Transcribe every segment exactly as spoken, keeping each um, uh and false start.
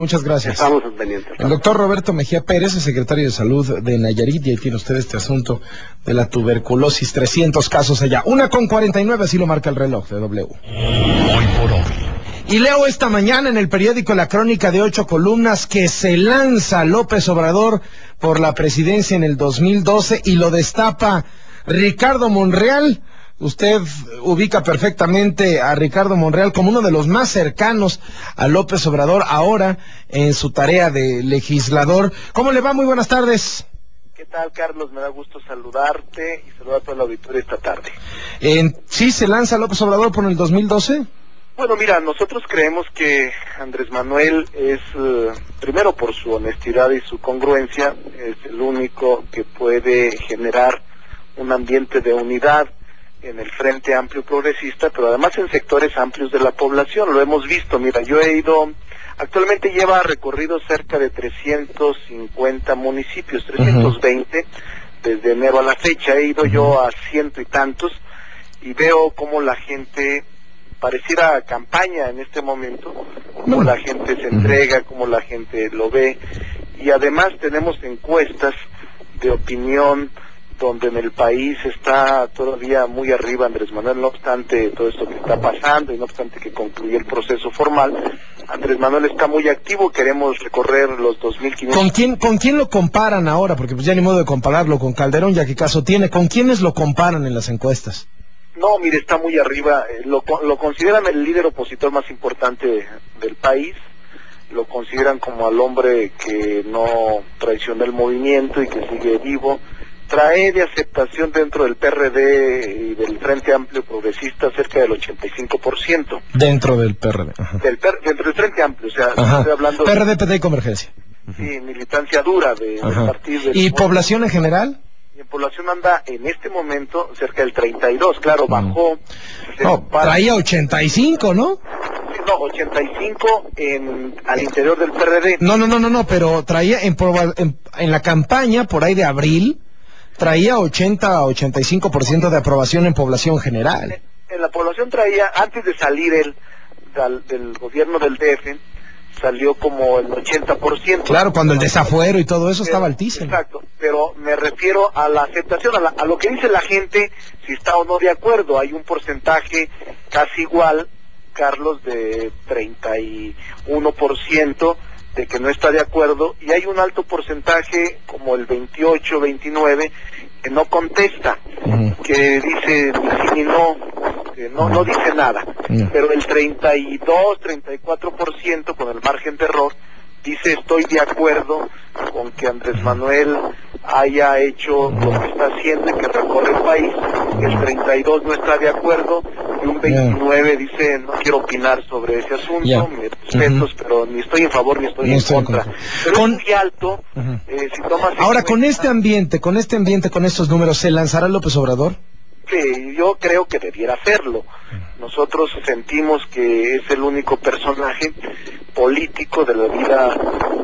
Muchas gracias. Estamos pendientes. El doctor Roberto Mejía Pérez, el secretario de Salud de Nayarit, y ahí tiene usted este asunto de la tuberculosis, trescientos casos allá. Una con cuarenta y nueve, así lo marca el reloj de W. Hoy por hoy. Y leo esta mañana en el periódico La Crónica de ocho columnas que se lanza López Obrador por la presidencia en el dos mil doce y lo destapa Ricardo Monreal. Usted ubica perfectamente a Ricardo Monreal como uno de los más cercanos a López Obrador ahora en su tarea de legislador. ¿Cómo le va? Muy buenas tardes. ¿Qué tal, Carlos? Me da gusto saludarte y saludar a todo el auditorio esta tarde. Eh, ¿Sí se lanza López Obrador por el dos mil doce? Bueno, mira, nosotros creemos que Andrés Manuel es, eh, primero por su honestidad y su congruencia, es el único que puede generar un ambiente de unidad en el Frente Amplio Progresista, pero además en sectores amplios de la población. Lo hemos visto, mira, yo he ido, actualmente lleva recorrido cerca de trescientos cincuenta municipios, trescientos veinte, uh-huh. Desde enero a la fecha. He ido uh-huh. yo a ciento y tantos y veo cómo la gente pareciera campaña en este momento, cómo la gente se entrega, cómo la gente lo ve, y además tenemos encuestas de opinión donde en el país está todavía muy arriba Andrés Manuel, no obstante todo esto que está pasando y no obstante que concluye el proceso formal. Andrés Manuel está muy activo, queremos recorrer los dos mil quinientos. ¿Con quién, con quién lo comparan ahora? Porque pues ya ni modo de compararlo con Calderón, ya que caso tiene. ¿Con quiénes lo comparan en las encuestas? No, mire, está muy arriba, lo, lo consideran el líder opositor más importante del país, lo consideran como al hombre que no traicionó el movimiento y que sigue vivo. Trae de aceptación dentro del P R D y del Frente Amplio Progresista cerca del ochenta y cinco por ciento. Dentro del P R D. Ajá. Del, dentro del Frente Amplio, o sea, Ajá. estoy hablando... P R D, P D y Convergencia. Sí, militancia dura de, del partido. Del ¿Y movimiento. Población en general? Y en población anda en este momento cerca del treinta y dos, claro, bajó... Mm. No, traía ochenta y cinco, ¿no? No, ochenta y cinco en, al interior del P R D. No, no, no, no, no, pero traía en, en, en la campaña, por ahí de abril, traía ochenta a ochenta y cinco por ciento de aprobación en población general. En, en la población traía, antes de salir el del, del gobierno del D F, salió como el ochenta por ciento. Claro, cuando el desafuero y todo eso pero, estaba altísimo. Exacto, pero me refiero a la aceptación, a, la, a lo que dice la gente, si está o no de acuerdo. Hay un porcentaje casi igual, Carlos, de treinta y uno por ciento de que no está de acuerdo, y hay un alto porcentaje, como el veintiocho, veintinueve, que no contesta, uh-huh. que dice ni sí ni no, que no, no dice nada, uh-huh. pero el treinta y dos, treinta y cuatro por ciento, con el margen de error, dice estoy de acuerdo con que Andrés Manuel haya hecho lo que está haciendo y que recorre el país. El treinta y dos no está de acuerdo y un veintinueve yeah. dice no quiero opinar sobre ese asunto, yeah. mis respetos, uh-huh. pero ni estoy en favor ni estoy no en estoy contra. contra. Pero con... es muy alto. Uh-huh. eh, si tomas Ahora, con este ambiente, con este ambiente, con estos números, ¿se lanzará López Obrador? Sí, yo creo que debiera hacerlo. Nosotros sentimos que es el único personaje político de la vida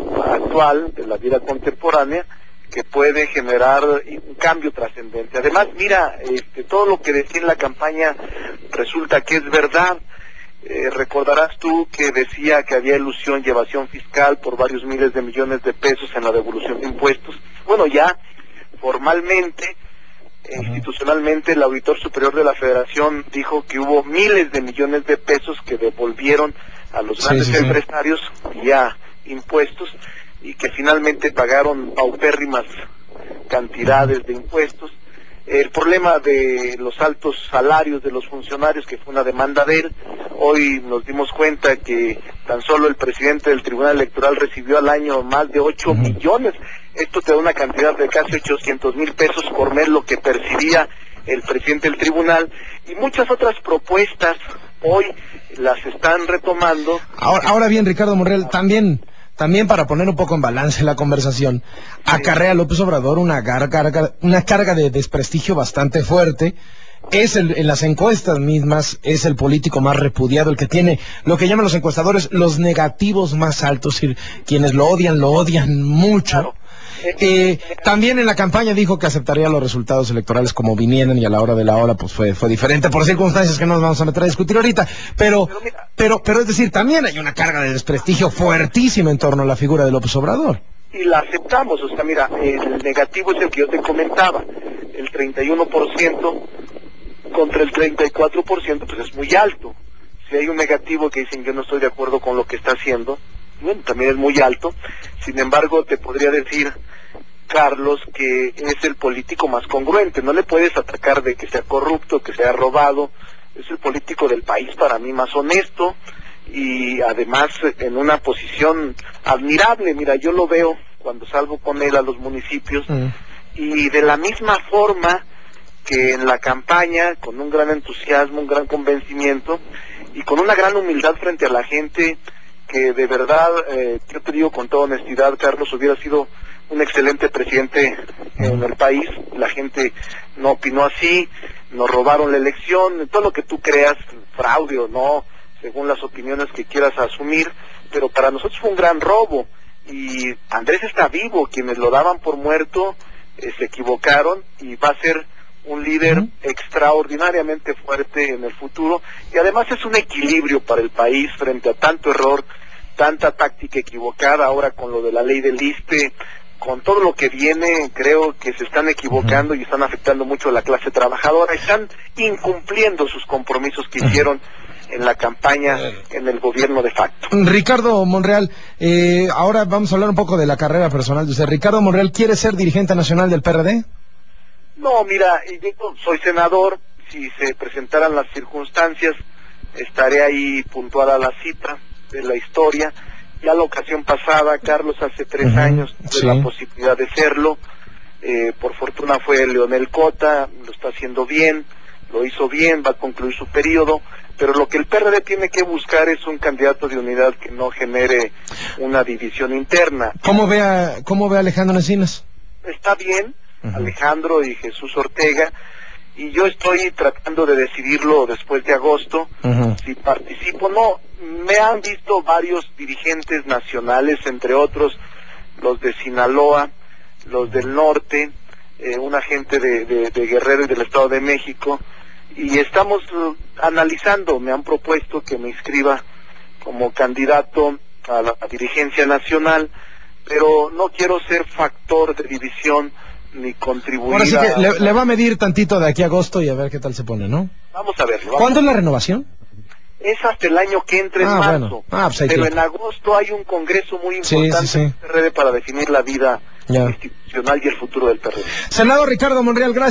actual, de la vida contemporánea, que puede generar un cambio trascendente. Además, mira, este, todo lo que decía en la campaña resulta que es verdad. Eh, recordarás tú que decía que había ilusión y evasión fiscal por varios miles de millones de pesos en la devolución de impuestos. Bueno, ya formalmente, e institucionalmente, el Auditor Superior de la Federación dijo que hubo miles de millones de pesos que devolvieron a los grandes sí, sí, empresarios sí. vía impuestos y que finalmente pagaron paupérrimas cantidades de impuestos. El problema de los altos salarios de los funcionarios, que fue una demanda de él, hoy nos dimos cuenta que tan solo el presidente del Tribunal Electoral recibió al año más de ocho millones. Esto te da una cantidad de casi ochocientos mil pesos por mes, lo que percibía el presidente del tribunal, y muchas otras propuestas hoy las están retomando. Ahora, ahora bien, Ricardo Monreal, también... También para poner un poco en balance la conversación, acarrea López Obrador una carga, una carga de desprestigio bastante fuerte. Es el, en las encuestas mismas, es el político más repudiado, el que tiene lo que llaman los encuestadores los negativos más altos, quienes lo odian, lo odian mucho. Claro. Eh, también en la campaña dijo que aceptaría los resultados electorales como vinieran y a la hora de la hora pues fue fue diferente por circunstancias que no nos vamos a meter a discutir ahorita. Pero, pero, pero es decir, también hay una carga de desprestigio fuertísima en torno a la figura de López Obrador. Y la aceptamos, o sea, mira, el negativo es el que yo te comentaba, el treinta y uno por ciento contra el treinta y cuatro por ciento, pues es muy alto. Si hay un negativo que dicen yo no estoy de acuerdo con lo que está haciendo, bueno, también es muy alto. Sin embargo, te podría decir, Carlos, que es el político más congruente. No le puedes atacar de que sea corrupto, que sea robado. Es el político del país para mí más honesto y además en una posición admirable. Mira, yo lo veo cuando salgo con él a los municipios mm. y de la misma forma que en la campaña, con un gran entusiasmo, un gran convencimiento y con una gran humildad frente a la gente, que de verdad, eh, yo te digo con toda honestidad, Carlos, hubiera sido un excelente presidente en el país. La gente no opinó así, nos robaron la elección, todo lo que tú creas, fraude o no, según las opiniones que quieras asumir, pero para nosotros fue un gran robo. Y Andrés está vivo, quienes lo daban por muerto eh, se equivocaron y va a ser un líder uh-huh. extraordinariamente fuerte en el futuro, y además es un equilibrio para el país frente a tanto error, tanta táctica equivocada, ahora con lo de la ley del ISSSTE, con todo lo que viene, creo que se están equivocando uh-huh. y están afectando mucho a la clase trabajadora, están incumpliendo sus compromisos que hicieron en la campaña, en el gobierno de facto. Ricardo Monreal, eh, ahora vamos a hablar un poco de la carrera personal de usted. Ricardo Monreal, ¿quiere ser dirigente nacional del P R D? No, mira, yo soy senador, si se presentaran las circunstancias, estaré ahí puntual a la cita de la historia. Ya la ocasión pasada, Carlos, hace tres uh-huh, años, tuve sí. la posibilidad de serlo. Eh, por fortuna fue Leonel Cota, lo está haciendo bien, lo hizo bien, va a concluir su periodo. Pero lo que el P R D tiene que buscar es un candidato de unidad que no genere una división interna. ¿Cómo ve a, cómo ve a Alejandro Encinas? Está bien, uh-huh. Alejandro y Jesús Ortega, y yo estoy tratando de decidirlo después de agosto, uh-huh. si participo o no. Me han visto varios dirigentes nacionales, entre otros los de Sinaloa, los del norte, eh, una gente de, de, de Guerrero y del Estado de México, y estamos uh, analizando, me han propuesto que me inscriba como candidato a la a dirigencia nacional, pero no quiero ser factor de división ni contribuir. Ahora sí que a... le, le va a medir tantito de aquí a agosto y a ver qué tal se pone, ¿no? Vamos a verlo. Vamos. ¿Cuándo es la renovación? Es hasta el año que entre en ah, marzo, bueno. ah, pues pero tiempo. en agosto hay un congreso muy importante sí, sí, sí. en el P R D para definir la vida ya. institucional y el futuro del P R D. Senador Ricardo Monreal, gracias.